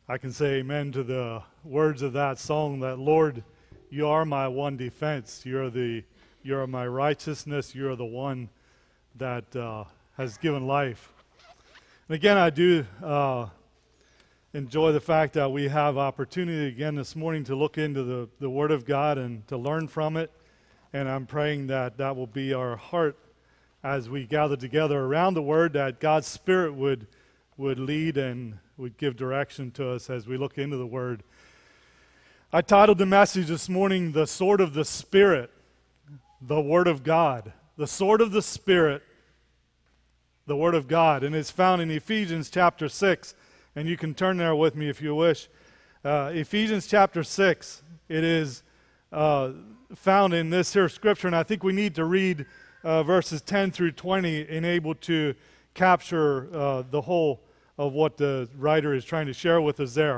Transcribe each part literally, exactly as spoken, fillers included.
I can say amen to the words of that song, that Lord, you are my one defense. You're the, you're my righteousness. You're the one that uh, has given life. And again, I do uh, enjoy the fact that we have opportunity again this morning to look into the, the Word of God and to learn from it. And I'm praying that that will be our heart as we gather together around the Word, that God's Spirit would would lead and would give direction to us as we look into the Word. I titled the message this morning, The Sword of the Spirit, the Word of God. The Sword of the Spirit, the Word of God. And it's found in Ephesians chapter six. And you can turn there with me if you wish. Uh, Ephesians chapter six, it is uh, found in this here scripture. And I think we need to read uh, verses ten through twenty and able to capture uh, the whole of what the writer is trying to share with us there.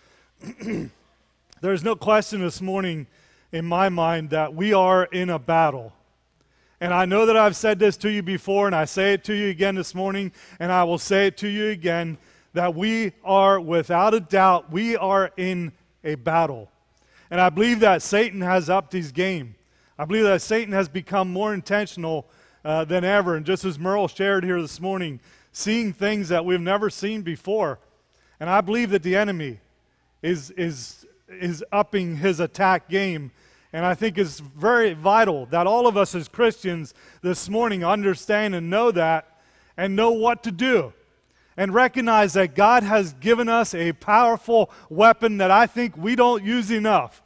There's no question this morning in my mind that we are in a battle. And I know that I've said this to you before, and I say it to you again this morning, and I will say it to you again, that we are, without a doubt, we are in a battle. And I believe that Satan has upped his game. I believe that Satan has become more intentional uh, than ever. And just as Merle shared here this morning, seeing things that we've never seen before. And I believe that the enemy is is is upping his attack game. And I think it's very vital that all of us as Christians this morning understand and know that and know what to do. And recognize that God has given us a powerful weapon that I think we don't use enough.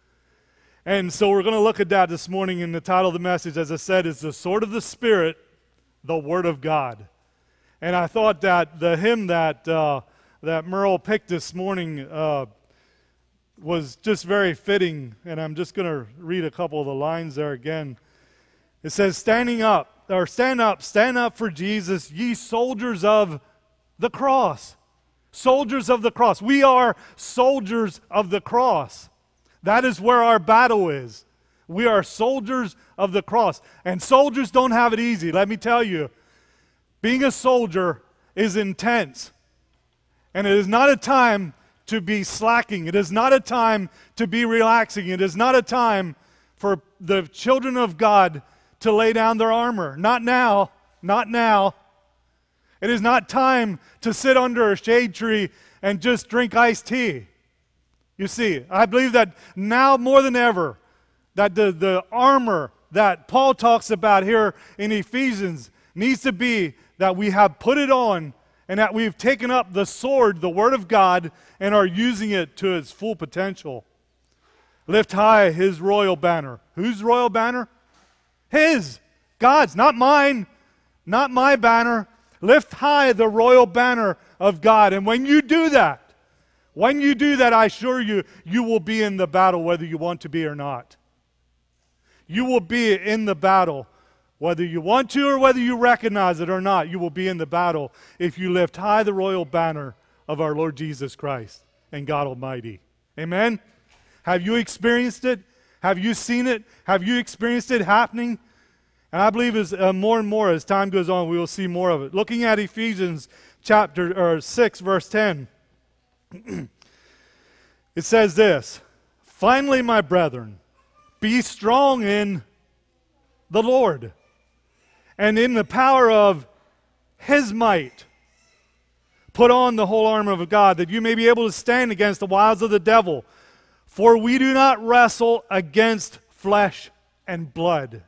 And so we're going to look at that this morning, in the title of the message, as I said, is The Sword of the Spirit, the Word of God. And I thought that the hymn that uh, that Merle picked this morning uh, was just very fitting. And I'm just going to read a couple of the lines there again. It says, standing up, or stand up, stand up for Jesus, ye soldiers of the cross. Soldiers of the cross. We are soldiers of the cross. That is where our battle is. We are soldiers of the cross. And soldiers don't have it easy, let me tell you. Being a soldier is intense. And it is not a time to be slacking. It is not a time to be relaxing. It is not a time for the children of God to lay down their armor. Not now. Not now. It is not time to sit under a shade tree and just drink iced tea. You see, I believe that now more than ever, that the, the armor that Paul talks about here in Ephesians needs to be that we have put it on and that we've taken up the sword, the Word of God, and are using it to its full potential. Lift high His royal banner. Whose royal banner? His. God's, not mine, not my banner. Lift high the royal banner of God. And when you do that, when you do that, I assure you, you will be in the battle whether you want to be or not. You will be in the battle whether you want to or whether you recognize it or not. You will be in the battle if you lift high the royal banner of our Lord Jesus Christ and God Almighty. Amen? Have you experienced it? Have you seen it? Have you experienced it happening? And I believe as uh, more and more as time goes on, we will see more of it. Looking at Ephesians chapter or six, verse ten, it says this: finally, my brethren, be strong in the Lord and in the power of His might. Put on the whole armor of God, that you may be able to stand against the wiles of the devil. For we do not wrestle against flesh and blood.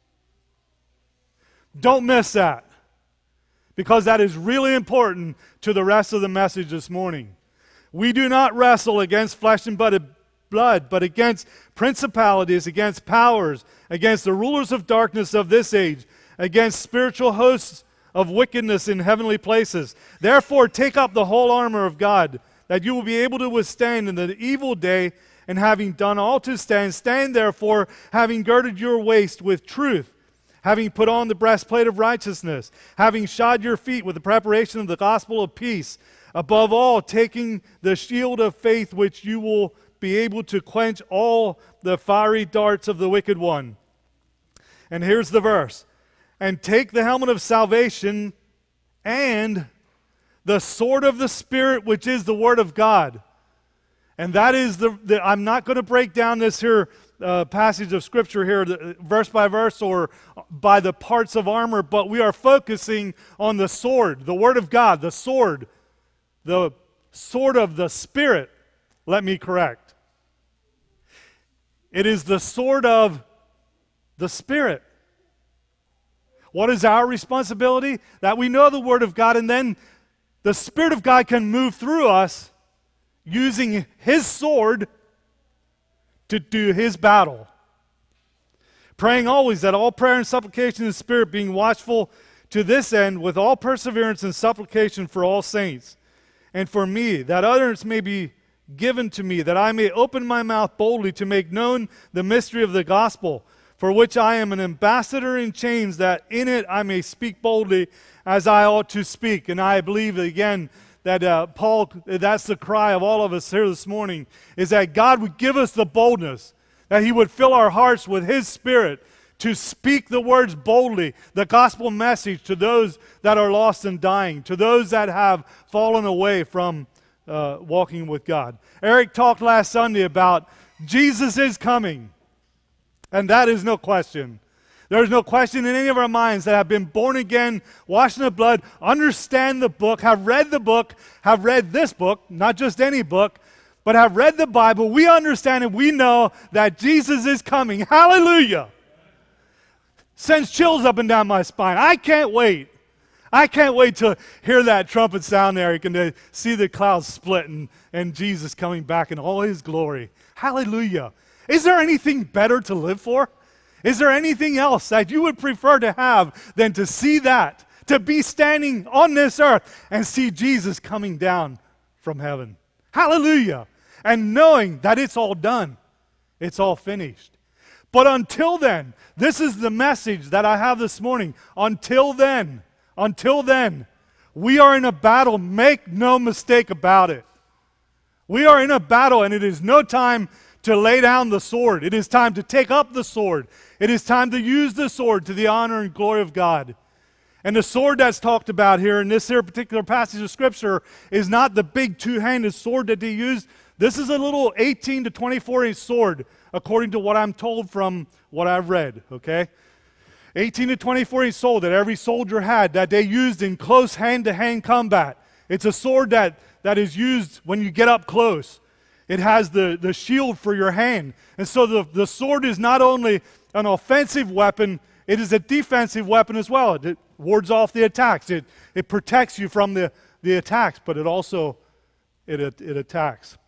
Don't miss that, because that is really important to the rest of the message this morning. We do not wrestle against flesh and blood, but against principalities, against powers, against the rulers of darkness of this age, against spiritual hosts of wickedness in heavenly places. Therefore, take up the whole armor of God, that you will be able to withstand in the evil day, and having done all to stand, stand therefore, having girded your waist with truth, having put on the breastplate of righteousness, having shod your feet with the preparation of the gospel of peace, above all, taking the shield of faith, which you will be able to quench all the fiery darts of the wicked one. And here's the verse: and take the helmet of salvation and the sword of the Spirit, which is the Word of God. And that is the, the I'm not going to break down this here uh, passage of Scripture here, the, verse by verse or by the parts of armor, but we are focusing on the sword, the Word of God, the sword, the sword of the Spirit, let me correct. It is the sword of the Spirit. What is our responsibility? That we know the Word of God, and then the Spirit of God can move through us using His sword to do His battle. Praying always that all prayer and supplication in the Spirit, being watchful to this end with all perseverance and supplication for all saints, and for me, that utterance may be given to me, that I may open my mouth boldly to make known the mystery of the gospel, for which I am an ambassador in chains, that in it I may speak boldly as I ought to speak. And I believe, again, that uh, Paul, that's the cry of all of us here this morning, is that God would give us the boldness, that He would fill our hearts with His Spirit to speak the words boldly, the gospel message to those that are lost and dying, to those that have fallen away from uh, walking with God. Eric talked last Sunday about Jesus is coming, and that is no question. There is no question in any of our minds that have been born again, washed in the blood, understand the book, have read the book, have read this book, not just any book, but have read the Bible. We understand and we know that Jesus is coming. Hallelujah! Sends chills up and down my spine. I can't wait. I can't wait to hear that trumpet sound, Eric, and to see the clouds split and, and Jesus coming back in all His glory. Hallelujah! Is there anything better to live for? Is there anything else that you would prefer to have than to see that, to be standing on this earth and see Jesus coming down from heaven? Hallelujah! And knowing that it's all done. It's all finished. But until then, this is the message that I have this morning. Until then, until then, we are in a battle. Make no mistake about it. We are in a battle, and it is no time to lay down the sword. It is time to take up the sword. It is time to use the sword to the honor and glory of God. And the sword that's talked about here in this here particular passage of Scripture is not the big two-handed sword that they used. This is a little eighteen to twenty-four inch sword, according to what I'm told from what I've read, okay? eighteen to twenty-four inch sword that every soldier had, that they used in close hand-to-hand combat. It's a sword that, that is used when you get up close. It has the, the shield for your hand. And so the, the sword is not only an offensive weapon, it is a defensive weapon as well. It, it wards off the attacks. It, it protects you from the, the attacks, but it also it, it, it attacks.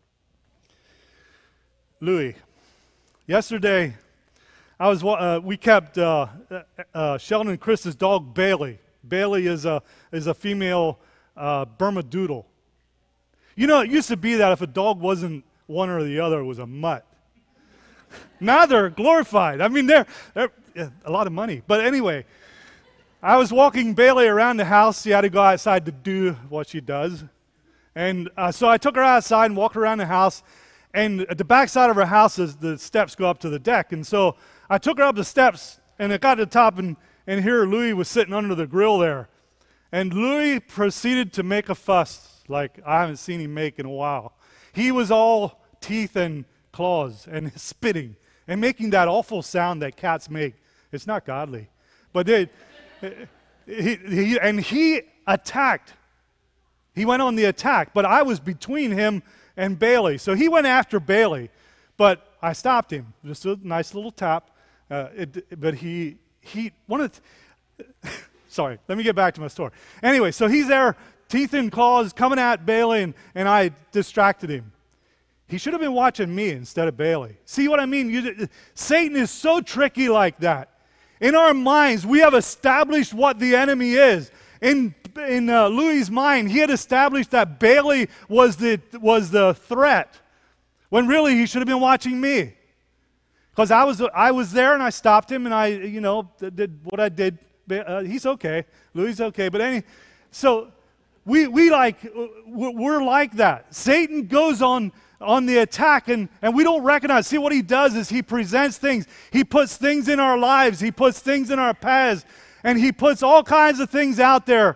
Louis, yesterday I was uh, we kept uh, uh, Sheldon and Chris's dog Bailey. Bailey is a is a female uh, Burma Doodle. You know, it used to be that if a dog wasn't one or the other, it was a mutt. Now they're glorified. I mean, they're, they're yeah, a lot of money. But anyway, I was walking Bailey around the house. She had to go outside to do what she does. And uh, so I took her outside and walked around the house. And at the back side of her house, is the steps go up to the deck. And so I took her up the steps, and it got to the top, and, and here Louis was sitting under the grill there. And Louis proceeded to make a fuss like I haven't seen him make in a while. He was all teeth and claws and spitting and making that awful sound that cats make. It's not godly. But it, he, he, and he attacked. He went on the attack, but I was between him and Bailey. So he went after Bailey, but I stopped him. Just a nice little tap. Uh, it, but he, he, one of the, sorry, let me get back to my story. Anyway, so he's there, teeth and claws, coming at Bailey, and, and I distracted him. He should have been watching me instead of Bailey. See what I mean? You, Satan is so tricky like that. In our minds, we have established what the enemy is. In, in uh, Louis' mind, he had established that Bailey was the, was the threat, when really he should have been watching me. Because I was, I was there and I stopped him and I, you know, did what I did. Uh, he's okay. Louis is okay. But any, so we, we like, we're like that. Satan goes on on the attack, and, and we don't recognize. See, what he does is he presents things. He puts things in our lives. He puts things in our paths, and he puts all kinds of things out there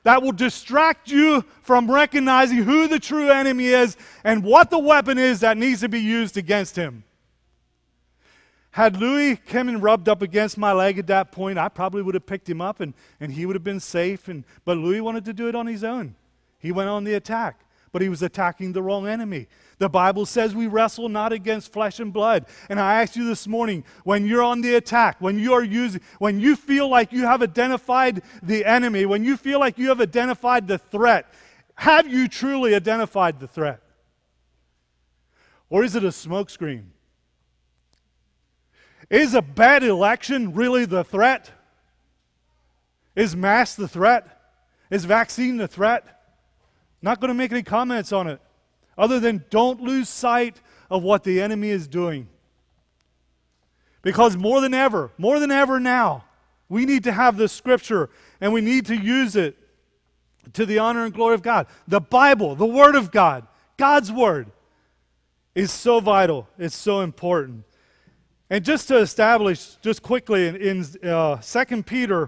that will distract you from recognizing who the true enemy is and what the weapon is that needs to be used against him. Had Louis come and rubbed up against my leg at that point, I probably would have picked him up and, and he would have been safe. And, but Louis wanted to do it on his own. He went on the attack, but he was attacking the wrong enemy. The Bible says we wrestle not against flesh and blood. And I ask you this morning, when you're on the attack, when you are using, when you feel like you have identified the enemy, when you feel like you have identified the threat, have you truly identified the threat? Or is it a smokescreen? Is a bad election really the threat? Is mask the threat? Is vaccine the threat? Not going to make any comments on it, other than don't lose sight of what the enemy is doing. Because more than ever, more than ever now, we need to have this scripture and we need to use it to the honor and glory of God. The Bible, the Word of God, God's Word is so vital. It's so important. And just to establish, just quickly, in, in uh, Second Peter,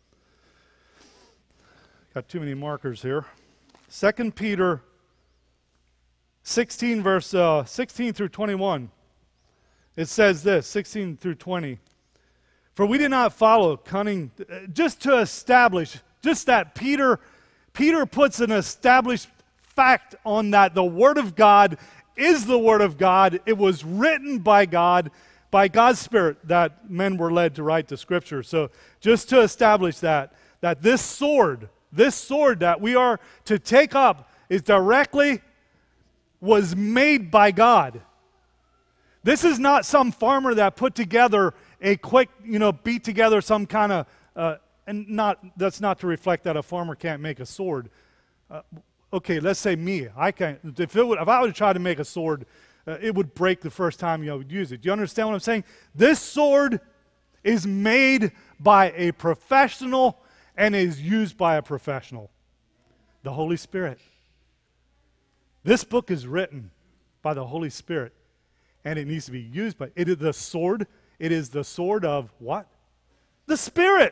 got too many markers here. Second Peter sixteen, verse uh, sixteen through twenty-one. It says this, sixteen through twenty. For we did not follow cunning, just to establish, just that Peter, Peter puts an established fact on that the Word of God is the Word of God. It was written by God, by God's Spirit, that men were led to write the Scripture. So just to establish that, that this sword, this sword that we are to take up is directly, was made by God. This is not some farmer that put together a quick, you know, beat together some kind of, uh, and not, that's not to reflect that a farmer can't make a sword. Uh, okay, let's say me. I can't, if, it would, if I would try to make a sword, uh, it would break the first time you know, would use it. Do you understand what I'm saying? This sword is made by a professional and is used by a professional, the Holy Spirit. This book is written by the Holy Spirit, and it needs to be used by, it is the sword, it is the sword of what? The Spirit.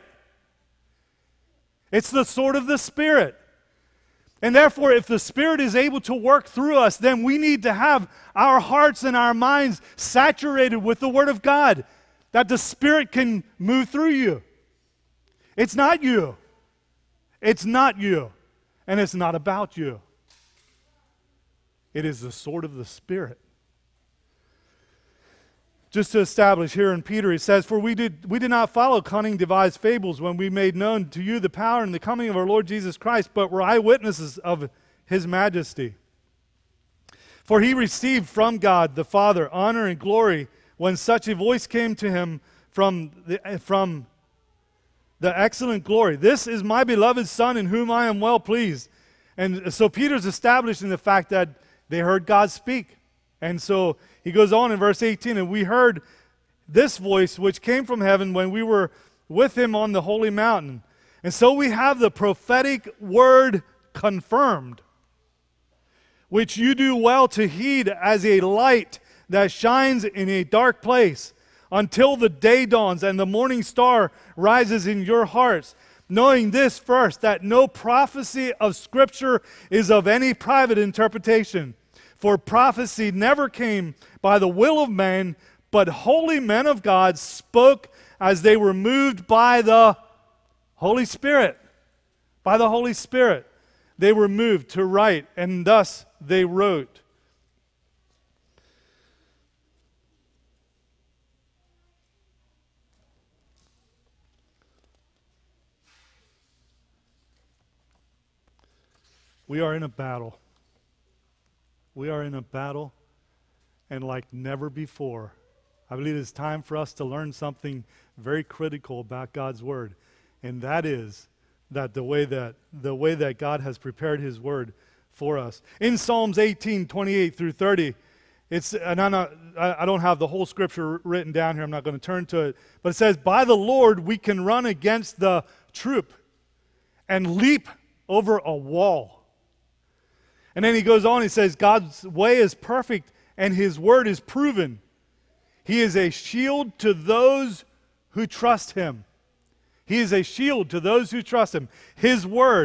It's the sword of the Spirit. And therefore, if the Spirit is able to work through us, then we need to have our hearts and our minds saturated with the Word of God, that the Spirit can move through you. It's not you. It's not you. And it's not about you. It is the sword of the Spirit. Just to establish here in Peter, he says, For we did, we did not follow cunning devised fables when we made known to you the power and the coming of our Lord Jesus Christ, but were eyewitnesses of His majesty. For he received from God the Father honor and glory when such a voice came to him from the, from the excellent glory. This is my beloved Son in whom I am well pleased. And so Peter's establishing the fact that they heard God speak. And so he goes on in verse eighteen, and we heard this voice which came from heaven when we were with him on the holy mountain. And so we have the prophetic word confirmed, which you do well to heed as a light that shines in a dark place, until the day dawns and the morning star rises in your hearts. Knowing this first, that no prophecy of Scripture is of any private interpretation. For prophecy never came by the will of man, but holy men of God spoke as they were moved by the Holy Spirit. By the Holy Spirit. They were moved to write, and thus they wrote. We are in a battle. We are in a battle, and like never before, I believe it's time for us to learn something very critical about God's Word, and that is that the way that the way that God has prepared His Word for us. In Psalms eighteen, twenty-eight through thirty, it's and I'm not, I don't have the whole scripture written down here. I'm not going to turn to it, but it says, "By the Lord we can run against the troop and leap over a wall." And then he goes on, he says, God's way is perfect and His word is proven. He is a shield to those who trust Him. He is a shield to those who trust Him. His word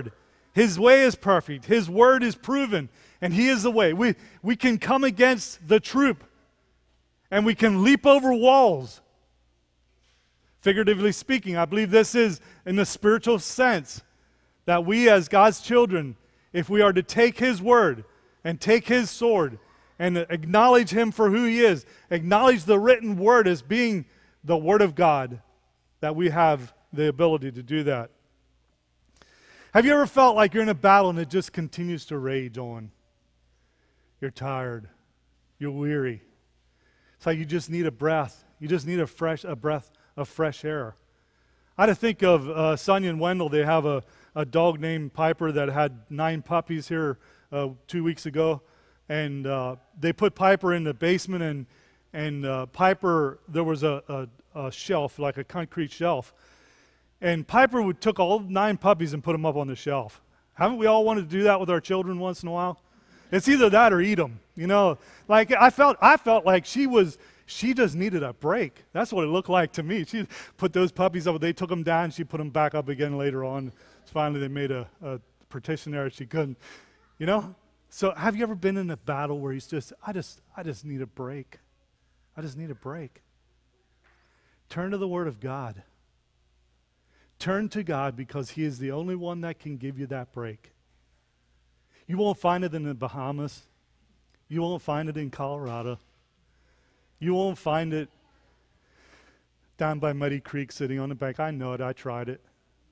His way is perfect. His word is proven, and He is the way. We, we can come against the troop, and we can leap over walls. Figuratively speaking, I believe this is in the spiritual sense that we as God's children, if we are to take His word and take His sword and acknowledge Him for who He is, acknowledge the written word as being the word of God, that we have the ability to do that. Have you ever felt like you're in a battle and it just continues to rage on? You're tired. You're weary. It's like you just need a breath. You just need a fresh a breath of fresh air. I had to think of uh, Sonia and Wendell. They have a, a dog named Piper that had nine puppies here uh, two weeks ago. And uh, they put Piper in the basement, and, and uh, Piper, there was a, a, a shelf, like a concrete shelf. And Piper would took all nine puppies and put them up on the shelf. Haven't we all wanted to do that with our children once in a while? It's either that or eat them. You know, like I felt, I felt like she was, she just needed a break. That's what it looked like to me. She put those puppies up, they took them down, she put them back up again later on. Finally, they made a, a partition there. She couldn't, you know. So, have you ever been in a battle where he's just, I just, I just need a break. I just need a break. Turn to the Word of God. Turn to God, because He is the only one that can give you that break. You won't find it in the Bahamas. You won't find it in Colorado. You won't find it down by Muddy Creek sitting on the bank. I know it. I tried it.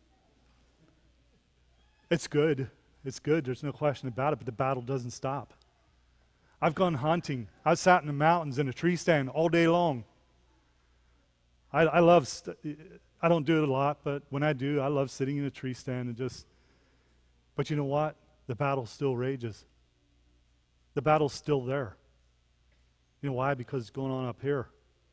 It's good. It's good. There's no question about it, but the battle doesn't stop. I've gone hunting. I've sat in the mountains in a tree stand all day long. I, I love... St- I don't do it a lot, but when I do, I love sitting in a tree stand and just, but you know what? The battle still rages. The battle's still there. You know why? Because it's going on up here.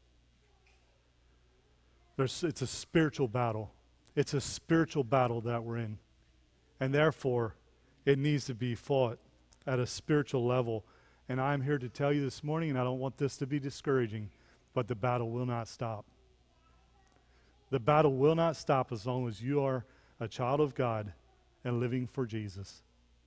There's, it's a spiritual battle. It's a spiritual battle that we're in. And therefore, it needs to be fought at a spiritual level. And I'm here to tell you this morning, and I don't want this to be discouraging, but the battle will not stop. The battle will not stop as long as you are a child of God and living for Jesus.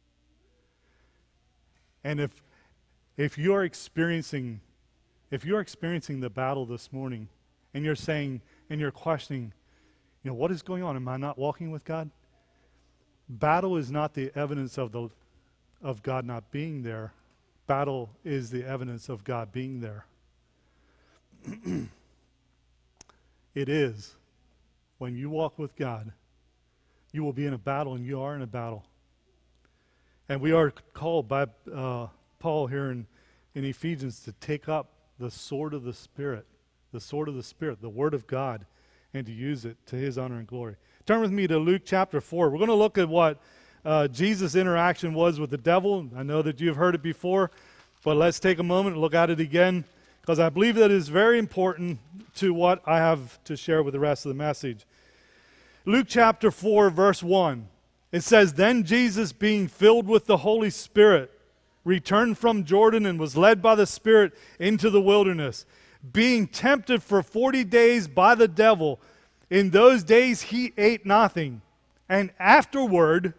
And if if you're experiencing if you're experiencing the battle this morning, and you're saying and you're questioning, you know, what is going on? Am I not walking with God? Battle is not the evidence of the of God not being there. Battle is the evidence of God being there. It is. When you walk with God, you will be in a battle, and you are in a battle. And we are called by uh, Paul here in, in Ephesians to take up the sword of the Spirit, the sword of the Spirit, the Word of God, and to use it to His honor and glory. Turn with me to Luke chapter four. We're going to look at what uh, Jesus' interaction was with the devil. I know that you've heard it before, but let's take a moment and look at it again, because I believe that is very important to what I have to share with the rest of the message. Luke chapter four, verse one. It says, "Then Jesus, being filled with the Holy Spirit, returned from Jordan and was led by the Spirit into the wilderness, being tempted for forty days by the devil. In those days he ate nothing. And afterward,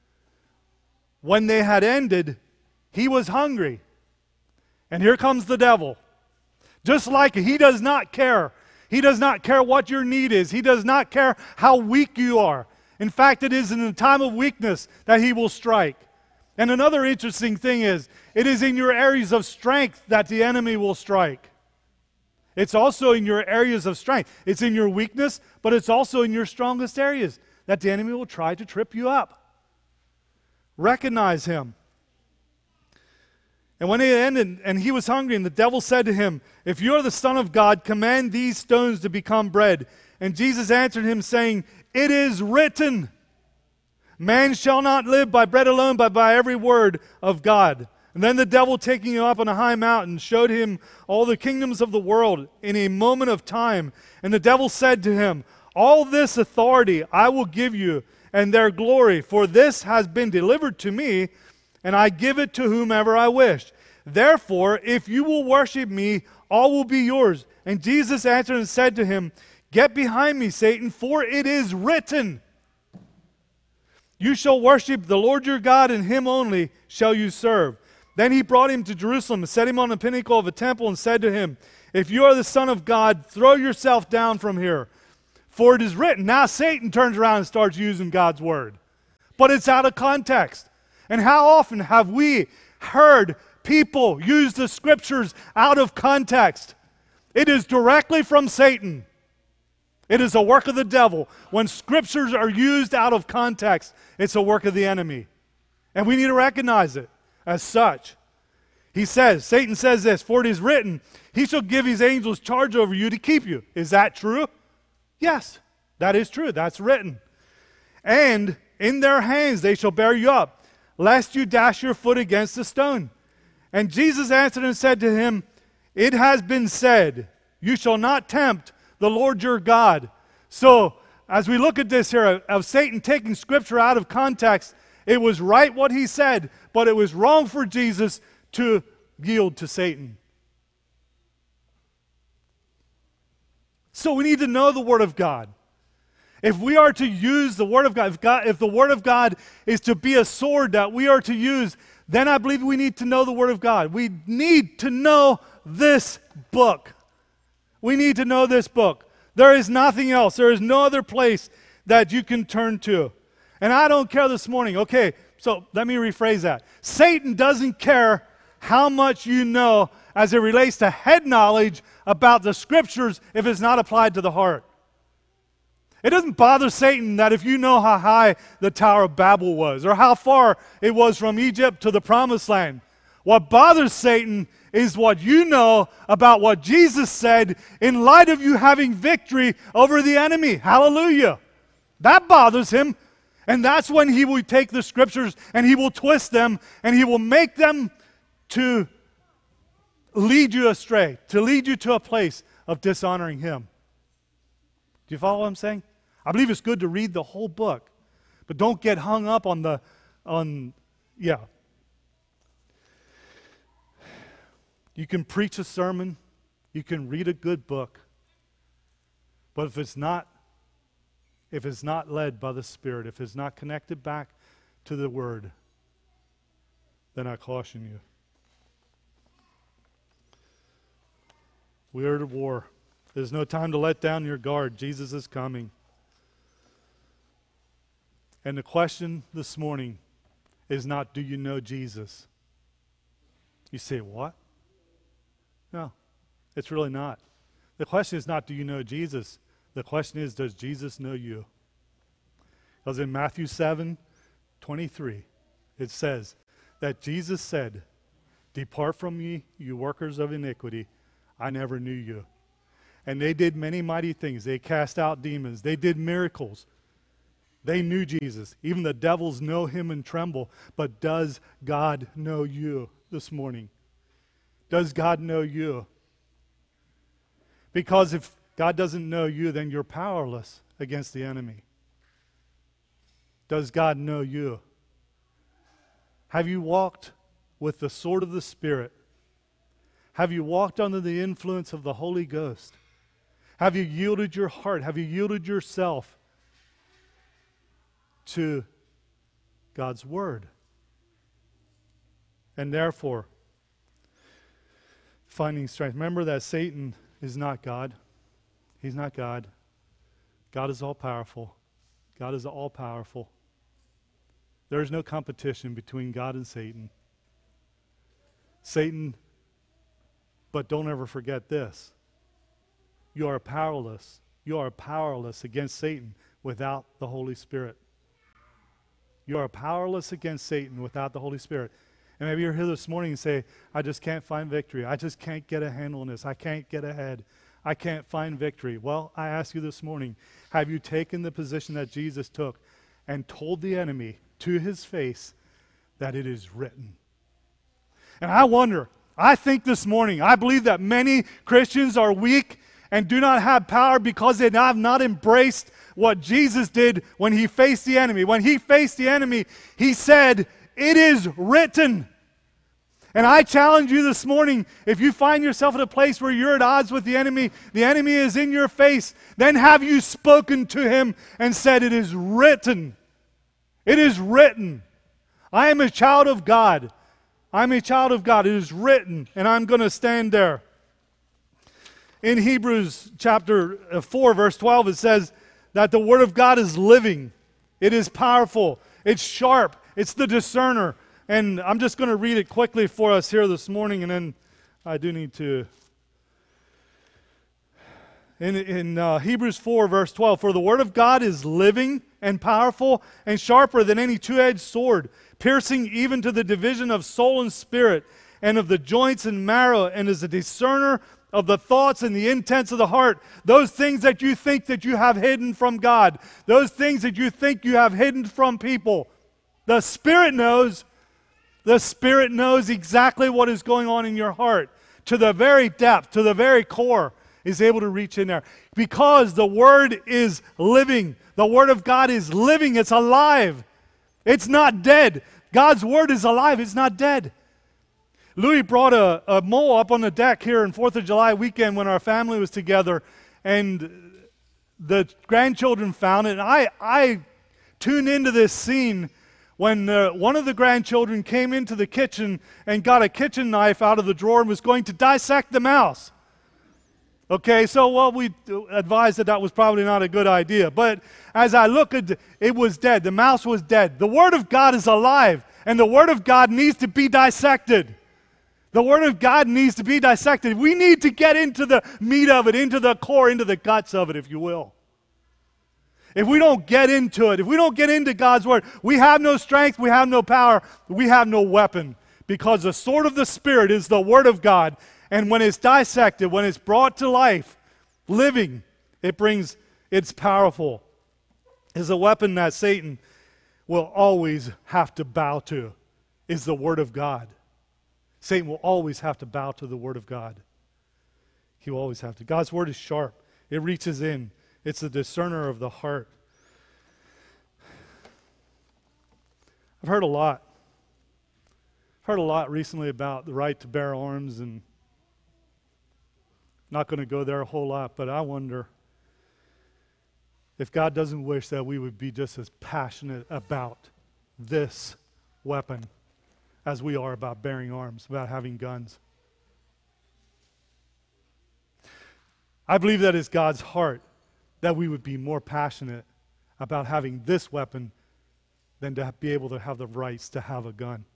when they had ended, he was hungry." And here comes the devil. Just like he does not care. He does not care what your need is. He does not care how weak you are. In fact, it is in the time of weakness that he will strike. And another interesting thing is, it is in your areas of strength that the enemy will strike. It's also in your areas of strength. It's in your weakness, but it's also in your strongest areas that the enemy will try to trip you up. Recognize him. And when he ended, and he was hungry, and the devil said to him, "If you are the Son of God, command these stones to become bread." And Jesus answered him, saying, "It is written, man shall not live by bread alone, but by every word of God." And then the devil, taking him up on a high mountain, showed him all the kingdoms of the world in a moment of time. And the devil said to him, "All this authority I will give you, and their glory, for this has been delivered to me, and I give it to whomever I wish. Therefore, if you will worship me, all will be yours." And Jesus answered and said to him, "Get behind me, Satan, for it is written, You shall worship the Lord your God, and him only shall you serve. Then he brought him to Jerusalem and set him on the pinnacle of a temple and said to him, If you are the Son of God, throw yourself down from here. For it is written. Now Satan turns around and starts using God's word. But it's out of context. And how often have we heard people use the scriptures out of context? It is directly from Satan. It is a work of the devil. When scriptures are used out of context, it's a work of the enemy. And we need to recognize it as such. He says, Satan says this, for it is written, he shall give his angels charge over you to keep you. Is that true? Yes, that is true. That's written. And in their hands they shall bear you up, lest you dash your foot against a stone. And Jesus answered and said to him, It has been said, you shall not tempt the Lord your God. So, as we look at this here, of Satan taking scripture out of context, it was right what he said, but it was wrong for Jesus to yield to Satan. So we need to know the Word of God. If we are to use the Word of God, if, God, if the Word of God is to be a sword that we are to use, then I believe we need to know the Word of God. We need to know this book. We need to know this book. There is nothing else. There is no other place that you can turn to. And I don't care this morning. Okay, so let me rephrase that. Satan doesn't care how much you know as it relates to head knowledge about the Scriptures if it's not applied to the heart. It doesn't bother Satan that if you know how high the Tower of Babel was or how far it was from Egypt to the Promised Land. What bothers Satan is what you know about what Jesus said in light of you having victory over the enemy. Hallelujah. That bothers him. And that's when he will take the Scriptures and he will twist them and he will make them to lead you astray, to lead you to a place of dishonoring him. Do you follow what I'm saying? I believe it's good to read the whole book, but don't get hung up on the, on, yeah. You can preach a sermon, you can read a good book, but if it's not, if it's not led by the Spirit, if it's not connected back to the Word, then I caution you. We are at war. There's no time to let down your guard. Jesus is coming. And the question this morning is not, do you know Jesus? You say, what? No, it's really not. The question is not, do you know Jesus? The question is, does Jesus know you? Because in Matthew seven twenty-three, it says that Jesus said, Depart from me, you workers of iniquity. I never knew you. And they did many mighty things. They cast out demons. They did miracles. They knew Jesus. Even the devils know him and tremble. But does God know you this morning? Does God know you? Because if God doesn't know you, then you're powerless against the enemy. Does God know you? Have you walked with the sword of the Spirit? Have you walked under the influence of the Holy Ghost? Have you yielded your heart? Have you yielded yourself to God's Word? And therefore, finding strength. Remember that Satan is not God. He's not God. God is all-powerful. God is all-powerful. There is no competition between God and Satan. Satan, but don't ever forget this. You are powerless. You are powerless against Satan without the Holy Spirit. You are powerless against Satan without the Holy Spirit. And maybe you're here this morning and say, I just can't find victory. I just can't get a handle on this. I can't get ahead. I can't find victory. Well, I ask you this morning, have you taken the position that Jesus took and told the enemy to his face that it is written? And I wonder, I think this morning, I believe that many Christians are weak and do not have power because they have not embraced what Jesus did when he faced the enemy. When he faced the enemy, he said, it is written. And I challenge you this morning, if you find yourself in a place where you're at odds with the enemy, the enemy is in your face, then have you spoken to him and said, it is written. It is written. I am a child of God. I'm a child of God. It is written, and I'm going to stand there. In Hebrews chapter four, verse twelve, it says that the Word of God is living. It is powerful. It's sharp. It's the discerner. And I'm just going to read it quickly for us here this morning, and then I do need to. In, in uh, Hebrews four, verse twelve, for the Word of God is living and powerful and sharper than any two-edged sword, piercing even to the division of soul and spirit and of the joints and marrow, and is a discerner of the thoughts and the intents of the heart. Those things that you think that you have hidden from God, those things that you think you have hidden from people, the Spirit knows. The Spirit knows exactly what is going on in your heart, to the very depth, to the very core, is able to reach in there. Because the Word is living. The Word of God is living. It's alive. It's not dead. God's Word is alive. It's not dead. Louis brought a, a mole up on the deck here on fourth of July weekend when our family was together, and the grandchildren found it. And I, I tuned into this scene when uh, one of the grandchildren came into the kitchen and got a kitchen knife out of the drawer and was going to dissect the mouse. Okay, so, well, we advised that that was probably not a good idea. But as I look at it, it was dead. The mouse was dead. The Word of God is alive, and the Word of God needs to be dissected. The Word of God needs to be dissected. We need to get into the meat of it, into the core, into the guts of it, if you will. If we don't get into it, if we don't get into God's Word, we have no strength, we have no power, we have no weapon. Because the sword of the Spirit is the Word of God. And when it's dissected, when it's brought to life, living, it brings, it's powerful. It's a weapon that Satan will always have to bow to, is the Word of God. Satan will always have to bow to the Word of God. He will always have to. God's Word is sharp. It reaches in. It's the discerner of the heart. I've heard a lot. I've heard a lot recently about the right to bear arms, and not going to go there a whole lot, but I wonder if God doesn't wish that we would be just as passionate about this weapon as we are about bearing arms, about having guns. I believe that is God's heart, that we would be more passionate about having this weapon than to be able to have the rights to have a gun.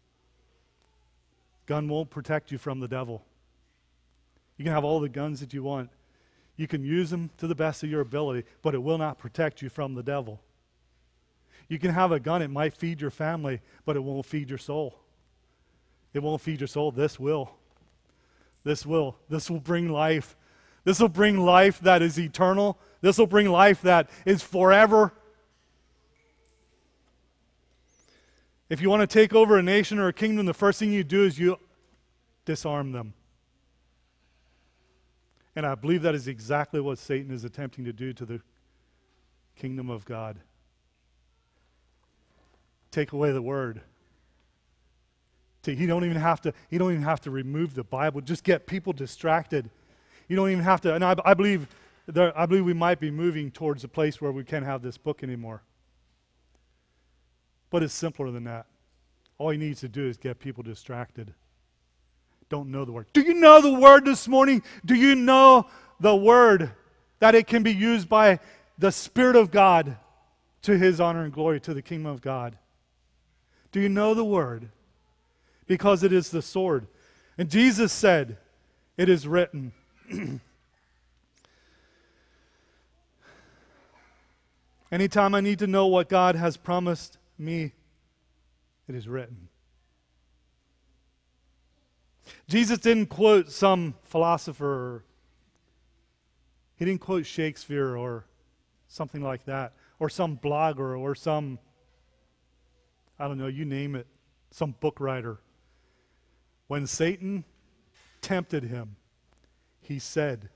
Gun won't protect you from the devil. You can have all the guns that you want. You can use them to the best of your ability, but it will not protect you from the devil. You can have a gun, it might feed your family, but it won't feed your soul. It won't feed your soul. This will. This will. This will bring life. This will bring life that is eternal. This will bring life that is forever. If you want to take over a nation or a kingdom, the first thing you do is you disarm them. And I believe that is exactly what Satan is attempting to do to the kingdom of God. Take away the Word. He don't even have to, he don't even have to remove the Bible. Just get people distracted. You don't even have to, and I, I believe there, I believe we might be moving towards a place where we can't have this book anymore. But it's simpler than that. All he needs to do is get people distracted. Don't know the Word. Do you know the Word this morning? Do you know the Word, that it can be used by the Spirit of God to His honor and glory, to the kingdom of God? Do you know the Word? Because it is the sword. And Jesus said, it is written. Anytime I need to know what God has promised me, it is written. Jesus didn't quote some philosopher. He didn't quote Shakespeare or something like that, or some blogger, or some, I don't know, you name it, some book writer. When Satan tempted him, he said,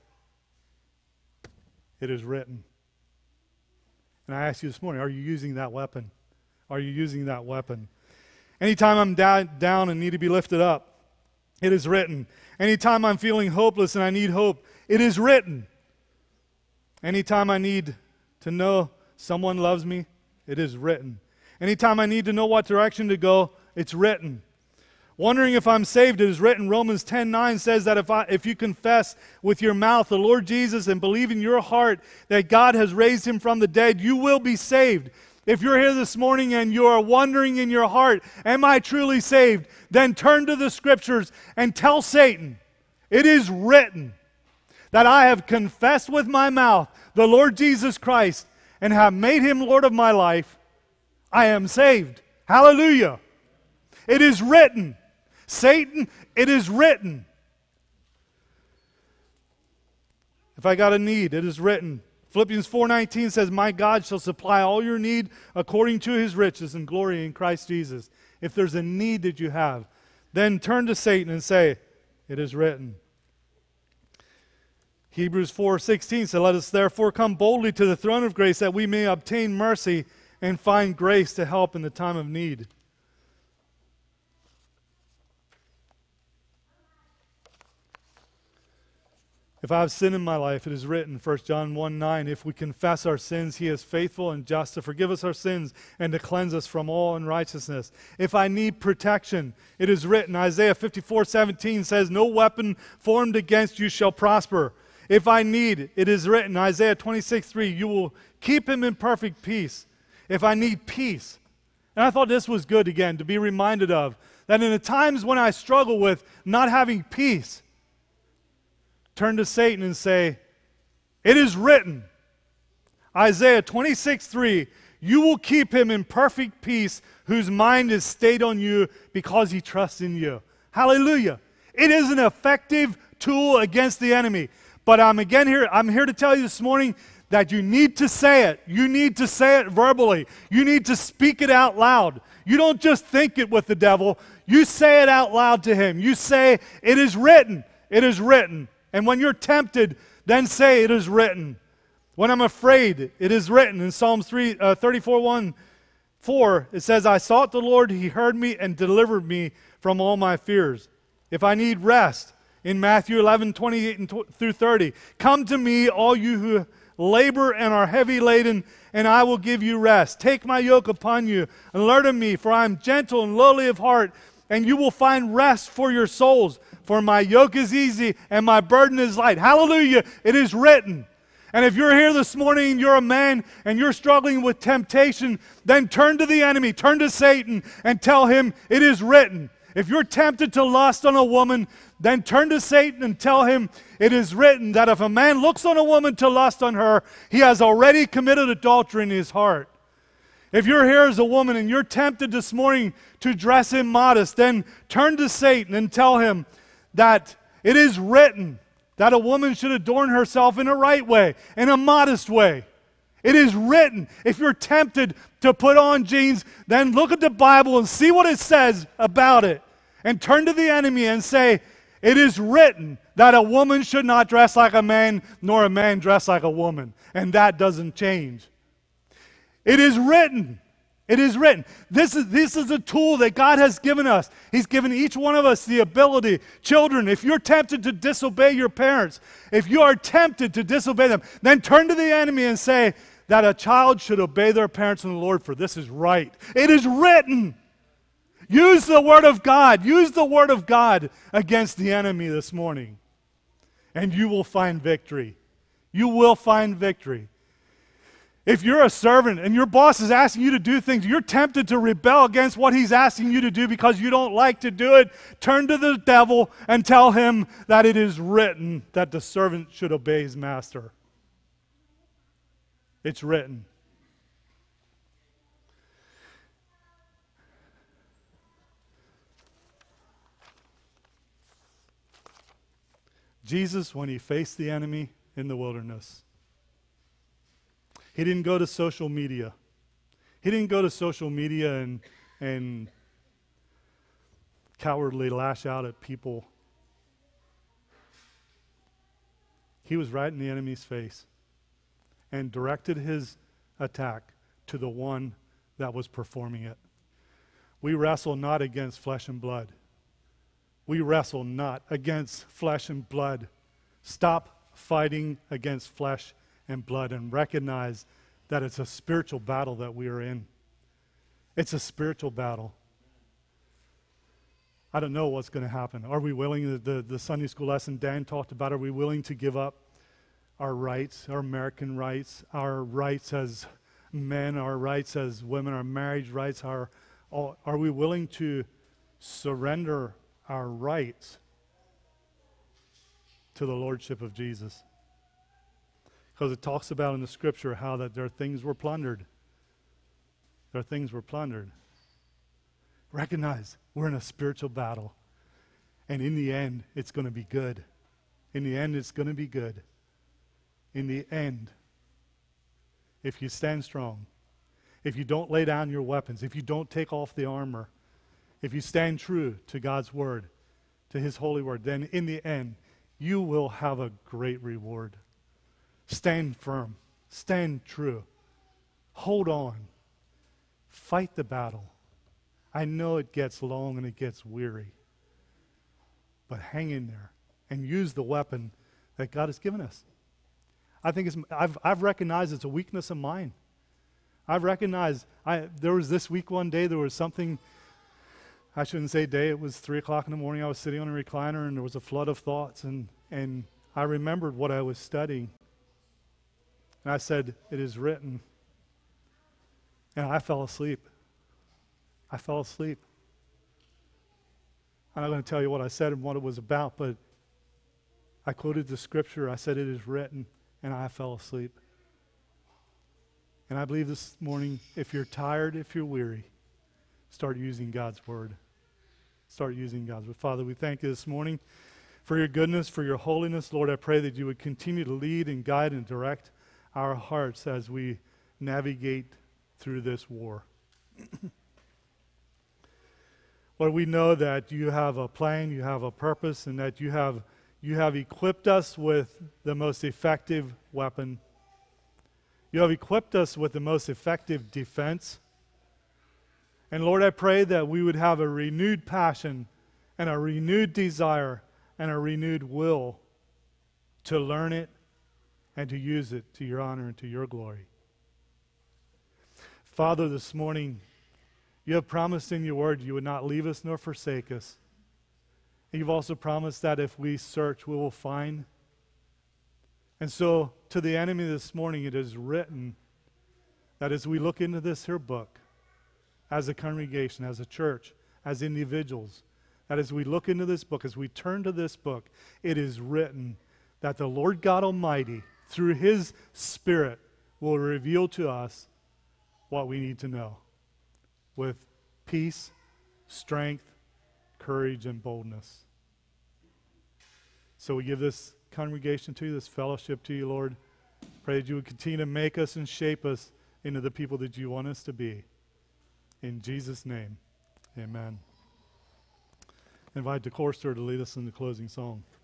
it is written. And I ask you this morning, are you using that weapon? Are you using that weapon? Anytime I'm down, down and need to be lifted up, it is written. Anytime I'm feeling hopeless and I need hope, it is written. Anytime I need to know someone loves me, it is written. Anytime I need to know what direction to go, it's written. Wondering if I'm saved, it is written. Romans ten nine says that if I, if you confess with your mouth the Lord Jesus and believe in your heart that God has raised him from the dead, you will be saved. If you're here this morning and you are wondering in your heart, am I truly saved? Then turn to the Scriptures and tell Satan, it is written that I have confessed with my mouth the Lord Jesus Christ and have made him Lord of my life. I am saved. Hallelujah. It is written. Satan, it is written. If I got a need, it is written. Philippians four nineteen says, my God shall supply all your need according to his riches and glory in Christ Jesus. If there's a need that you have, then turn to Satan and say, it is written. Hebrews four sixteen said, let us therefore come boldly to the throne of grace that we may obtain mercy and find grace to help in the time of need. If I have sin in my life, it is written, First John one nine, if we confess our sins, he is faithful and just to forgive us our sins and to cleanse us from all unrighteousness. If I need protection, it is written, Isaiah fifty-four seventeen says, no weapon formed against you shall prosper. If I need, it is written, Isaiah twenty-six three, you will keep him in perfect peace. If I need peace. And I thought this was good, again, to be reminded of, that in the times when I struggle with not having peace, turn to Satan and say, it is written, Isaiah twenty-six three, you will keep him in perfect peace whose mind is stayed on you because he trusts in you. Hallelujah. It is an effective tool against the enemy. But I'm again here, I'm here to tell you this morning that you need to say it. You need to say it verbally. You need to speak it out loud. You don't just think it with the devil. You say it out loud to him. You say, it is written. It is written. And when you're tempted, then say, it is written. When I'm afraid, it is written. In Psalms three, uh, thirty-four one, four, it says, I sought the Lord, he heard me and delivered me from all my fears. If I need rest, in Matthew eleven twenty-eight through thirty, come to me, all you who labor and are heavy laden, and I will give you rest. Take my yoke upon you and learn of me, for I am gentle and lowly of heart, and you will find rest for your souls. For my yoke is easy and my burden is light. Hallelujah, it is written. And if you're here this morning and you're a man and you're struggling with temptation, then turn to the enemy, turn to Satan and tell him it is written. If you're tempted to lust on a woman, then turn to Satan and tell him it is written that if a man looks on a woman to lust on her, he has already committed adultery in his heart. If you're here as a woman and you're tempted this morning to dress immodest, then turn to Satan and tell him that it is written that a woman should adorn herself in a right way, in a modest way. It is written. If you're tempted to put on jeans, then look at the Bible and see what it says about it. And turn to the enemy and say, it is written that a woman should not dress like a man, nor a man dress like a woman. And that doesn't change. It is written. It is written. This is, this is a tool that God has given us. He's given each one of us the ability. Children, if you're tempted to disobey your parents, if you are tempted to disobey them, then turn to the enemy and say that a child should obey their parents in the Lord, for this is right. It is written. Use the Word of God. Use the Word of God against the enemy this morning, and you will find victory. You will find victory. If you're a servant and your boss is asking you to do things, you're tempted to rebel against what he's asking you to do because you don't like to do it, turn to the devil and tell him that it is written that the servant should obey his master. It's written. Jesus, when he faced the enemy in the wilderness, he didn't go to social media. He didn't go to social media and, and cowardly lash out at people. He was right in the enemy's face and directed his attack to the one that was performing it. We wrestle not against flesh and blood. We wrestle not against flesh and blood. Stop fighting against flesh and blood and recognize that it's a spiritual battle that we are in. It's a spiritual battle. I don't know what's going to happen. Are we willing, the, the, the Sunday school lesson Dan talked about, are we willing to give up our rights, our American rights, our rights as men, our rights as women, our marriage rights, our, all, are we willing to surrender our rights to the lordship of Jesus? Because it talks about in the scripture how that their things were plundered. Their things were plundered. Recognize we're in a spiritual battle. And in the end, it's going to be good. In the end, it's going to be good. In the end, if you stand strong, if you don't lay down your weapons, if you don't take off the armor, if you stand true to God's word, to his holy word, then in the end, you will have a great reward. Stand firm. Stand true. Hold on. Fight the battle. I know it gets long and it gets weary, but hang in there and use the weapon that God has given us. I think it's, I've, I've recognized it's a weakness of mine. I've recognized, I, there was this week one day, there was something, I shouldn't say day, it was three o'clock in the morning, I was sitting on a recliner and there was a flood of thoughts, and, and I remembered what I was studying. And I said, it is written. And I fell asleep. I fell asleep. I'm not going to tell you what I said and what it was about, but I quoted the scripture. I said, it is written, and I fell asleep. And I believe this morning, if you're tired, if you're weary, start using God's word. Start using God's word. Father, we thank you this morning for your goodness, for your holiness. Lord, I pray that you would continue to lead and guide and direct our hearts as we navigate through this war. Lord, we know that you have a plan, you have a purpose, and that you have you have equipped us with the most effective weapon. You have equipped us with the most effective defense. And Lord, I pray that we would have a renewed passion and a renewed desire and a renewed will to learn it and to use it to your honor and to your glory. Father, this morning, you have promised in your word you would not leave us nor forsake us. And you've also promised that if we search, we will find. And so, to the enemy this morning, it is written that as we look into this here book, as a congregation, as a church, as individuals, that as we look into this book, as we turn to this book, it is written that the Lord God Almighty, through his Spirit, will reveal to us what we need to know with peace, strength, courage, and boldness. So we give this congregation to you, this fellowship to you, Lord. Pray that you would continue to make us and shape us into the people that you want us to be. In Jesus' name, amen. I invite the chorister to lead us in the closing song.